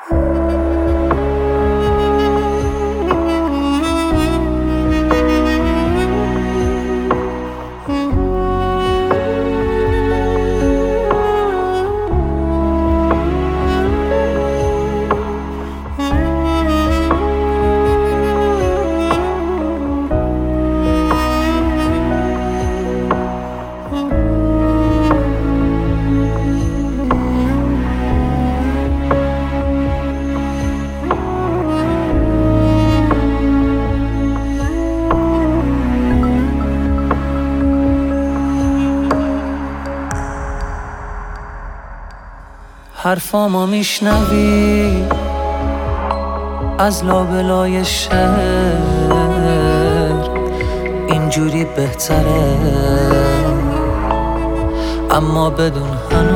حرفامو میشنوی از لابلای شهر، اینجوری بهتره، اما بدون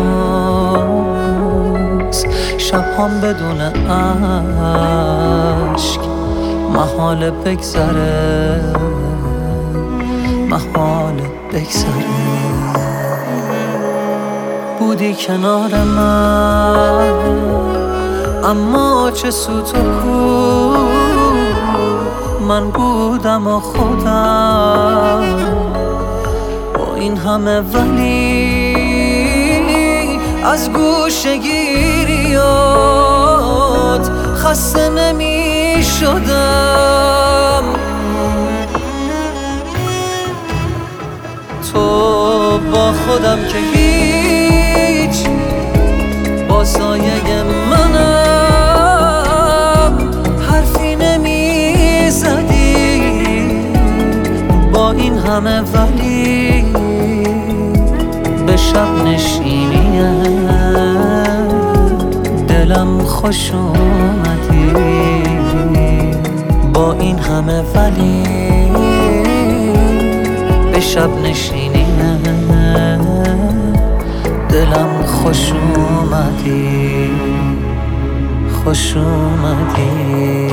هنوز شبهام بدون عشق محال بگذره، محال بگذره. بودی کنار من اما چه سوت و کو، من بودم و خودم با این همه، ولی از گوشه‌گیریات خسته نمی شدم. تو با خودم که هیچ، با سایه منم حرفی نمی زدی با این همه، ولی به شب نشینی دلم خوش اومدی. با این همه ولی به شب نشینی دلم خوش اومدی، خوش اومدی.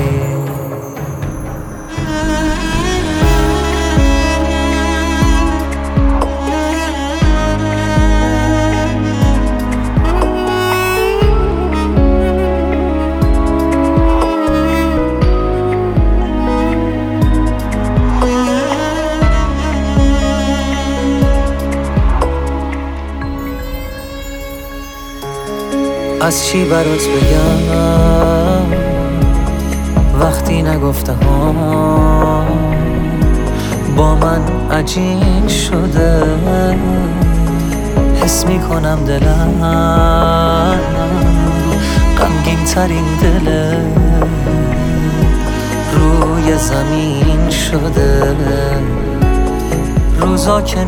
از چی برات بگم وقتی نگفتم، با من عجین شده، حس میکنم دلم غمگین ترین دل روی زمین شده. روزا که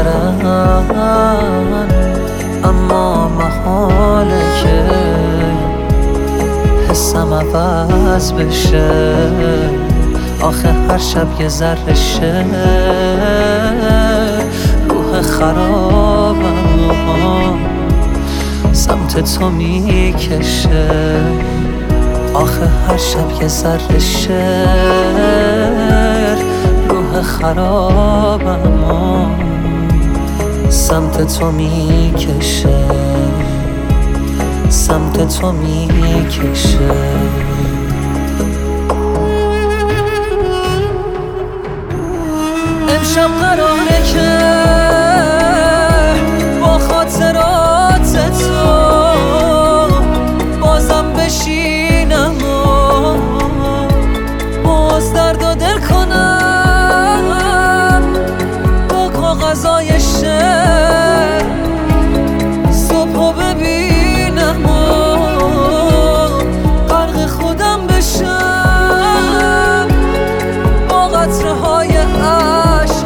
میگذرن اما محاله که حسم عوض بشه. آخه هر شب یه ذره شه روح خرابم سمت تو میکشه. آخه هر شب یه ذره شه روح خرابم سمت تو میکشه، سمت تو میکشه. امشب قراره که با خاطرات تو بازم بشینم و باز درد و دل کنم با کاغذای شعر. صبحو ببینم و غرق خودم بشم با قطره های عشق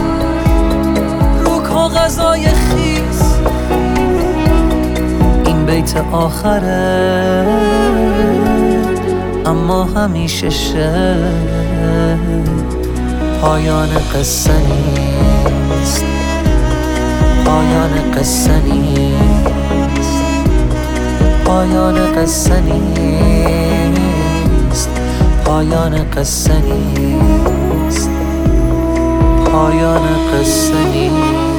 رو کاغذای خیس. این بیت آخره اما همیشه پایان قصه نیست، پایان قصه نیست، پایان قصه نیست، پایان قصه نیست، پایان قصه نیست.